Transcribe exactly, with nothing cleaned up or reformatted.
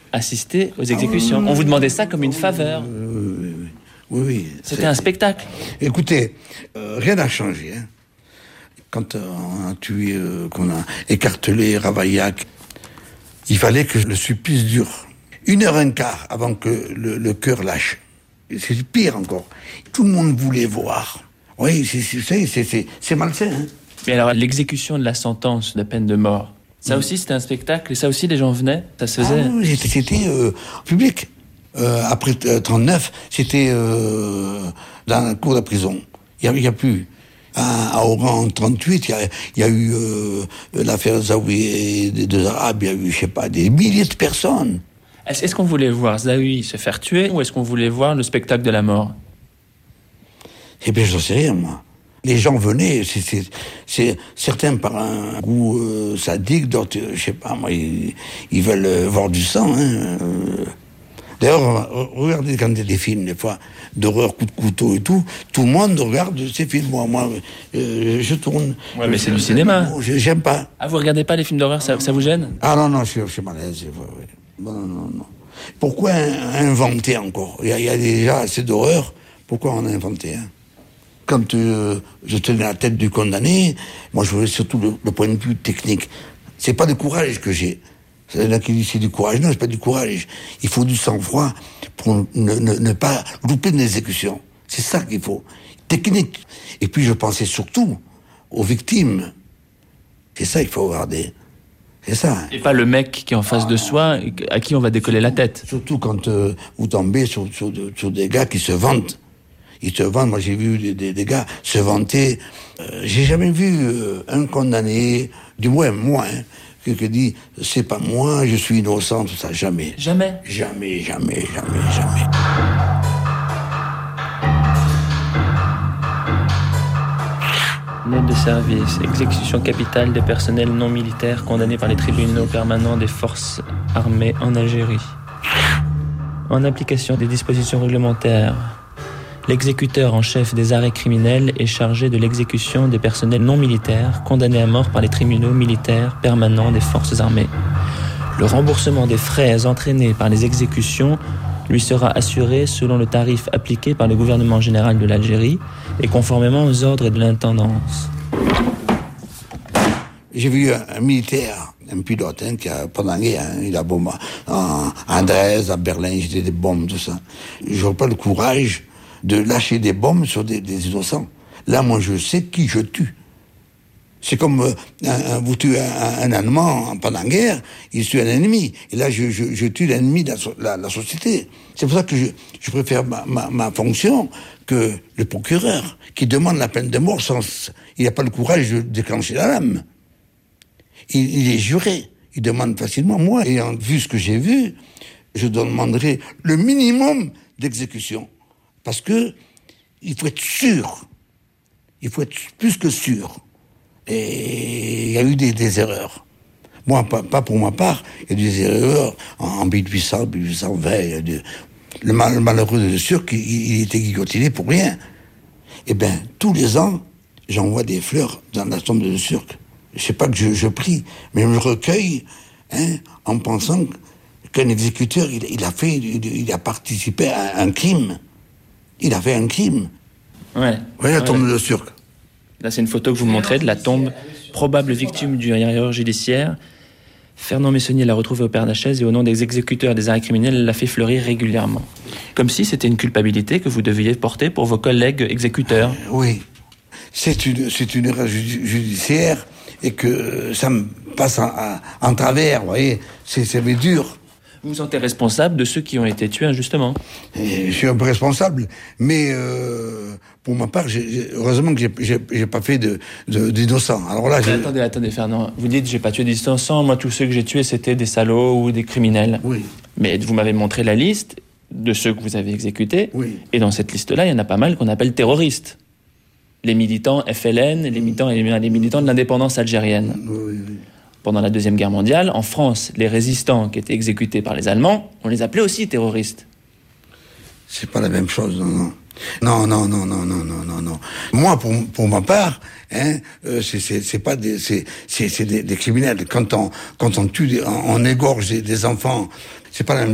assister aux exécutions. On vous demandait ça comme une faveur. Oui, oui, oui. oui, oui C'était un spectacle. Écoutez, euh, rien n'a changé. Hein. Quand euh, on a tué, euh, qu'on a écartelé Ravaillac, il fallait que le supplice dure. Une heure et un quart avant que le, le cœur lâche. C'est pire encore. Tout le monde voulait voir. Oui, c'est, c'est, c'est, c'est, c'est malsain. Hein. Mais alors, l'exécution de la sentence de peine de mort, ça mmh. aussi c'était un spectacle, et ça aussi les gens venaient, ça se faisait. Ah, oui, c'était, c'était euh, public. Euh, après euh, trente-neuf, c'était euh, dans la cour de prison. Il n'y a, a plus. À, à Oran, en trente-huit, il y a, y a eu euh, l'affaire Zawi et des deux Arabes, il y a eu, je sais pas, des milliers de personnes. Est-ce, est-ce qu'on voulait voir Zawi se faire tuer, ou est-ce qu'on voulait voir le spectacle de la mort? Eh bien, je n'en sais rien, moi. Les gens venaient, c'est, c'est, c'est certains par un goût euh, sadique, d'autres, je sais pas, moi, ils, ils veulent euh, voir du sang. Hein, euh. D'ailleurs, regardez quand il y a des films, des fois, d'horreur, coup de couteau et tout, tout le monde regarde ces films. Moi, moi euh, je tourne. Ouais, mais c'est du cinéma. J'aime pas. Ah, vous regardez pas les films d'horreur, ça, ça vous gêne? Ah non, non, je suis, je suis malaise. Non, non, non, non. Pourquoi inventer encore? Il y, a, il y a déjà assez d'horreur. Pourquoi on a inventé, hein? Quand euh, je tenais la tête du condamné, moi je voulais surtout le, le point de vue technique. C'est pas de courage que j'ai. Il y en a qui disent c'est du courage. Non, c'est pas du courage. Il faut du sang-froid pour ne, ne, ne pas louper une exécution. C'est ça qu'il faut. Technique. Et puis je pensais surtout aux victimes. C'est ça qu'il faut regarder. C'est ça. Et pas le mec qui est en face de soi, à qui on va décoller la tête. Surtout quand euh, vous tombez sur, sur, sur des gars qui se vantent. Ils se vantent. Moi, j'ai vu des, des, des gars se vanter. Euh, j'ai jamais vu euh, un condamné, du moins moi, hein, qui, qui dit c'est pas moi, je suis innocent, tout ça. Jamais. Jamais. Jamais, jamais, jamais, jamais. Note de service, exécution capitale des personnels non militaires condamnés par les tribunaux permanents des forces armées en Algérie. En application des dispositions réglementaires, l'exécuteur en chef des arrêts criminels est chargé de l'exécution des personnels non militaires condamnés à mort par les tribunaux militaires permanents des forces armées. Le remboursement des frais entraînés par les exécutions lui sera assuré selon le tarif appliqué par le gouvernement général de l'Algérie et conformément aux ordres de l'intendance. J'ai vu un, un militaire, un pilote, hein, qui a, pendant la guerre, hein, il a bombé à Andrés, à Berlin, j'étais des bombes, tout ça. J'aurais pas le courage de lâcher des bombes sur des, des innocents. Là, moi, je sais qui je tue. C'est comme euh, un, un, vous tuez un, un Allemand pendant la guerre, il tue un ennemi. Et là, je, je, je tue l'ennemi de la, la, la société. C'est pour ça que je, je préfère ma, ma, ma fonction que le procureur, qui demande la peine de mort sans... Il n'a pas le courage de déclencher la lame. Il, il est juré. Il demande facilement. Moi, ayant vu ce que j'ai vu, je demanderai le minimum d'exécution. Parce que il faut être sûr. Il faut être plus que sûr. Et il y a eu des, des erreurs. Moi, pas, pas pour ma part, il y a eu des erreurs en mille huit cents, mille huit cent vingt. Il y a des... le, mal, le malheureux de Surque, il, il était guillotiné pour rien. Eh bien, tous les ans, j'envoie des fleurs dans la tombe de Surque. Je sais pas que je, je prie, mais je me recueille, hein, en pensant qu'un exécuteur, il, il a fait, il, il a participé à un crime. Il a fait un crime. Ouais. Vous voyez la tombe ouais. de Surque. Là, c'est une photo que vous montrez de la tombe probable victime d'une erreur judiciaire. Fernand Messonnier l'a retrouvée au Père-Lachaise et au nom des exécuteurs des arrêts criminels, l'a fait fleurir régulièrement. Comme si c'était une culpabilité que vous deviez porter pour vos collègues exécuteurs. Euh, oui. C'est une, c'est une erreur judiciaire et que ça me passe en, en, en travers, vous voyez. C'est, c'est dur. Vous vous sentez responsable de ceux qui ont été tués injustement? Et je suis un peu responsable, mais euh, pour ma part, j'ai, j'ai, heureusement que j'ai, j'ai, j'ai pas fait de, de, d'innocents. Alors là, j'ai... Attendez, attendez, Fernand. Vous dites j'ai pas tué des innocents. Moi, tous ceux que j'ai tués, c'était des salauds ou des criminels. Oui. Mais vous m'avez montré la liste de ceux que vous avez exécutés. Oui. Et dans cette liste-là, il y en a pas mal qu'on appelle terroristes. Les militants F L N, les militants, les militants de l'indépendance algérienne. Oui, oui. Pendant la Deuxième Guerre mondiale, en France, les résistants qui étaient exécutés par les Allemands, on les appelait aussi terroristes. C'est pas la même chose, non, non. Non, non, non, non, non, non, non, non. Moi, pour, pour ma part, hein, euh, c'est, c'est, c'est pas des, c'est, c'est, c'est des, des criminels. Quand on, quand on tue, des, on, on égorge des, des enfants, c'est pas la même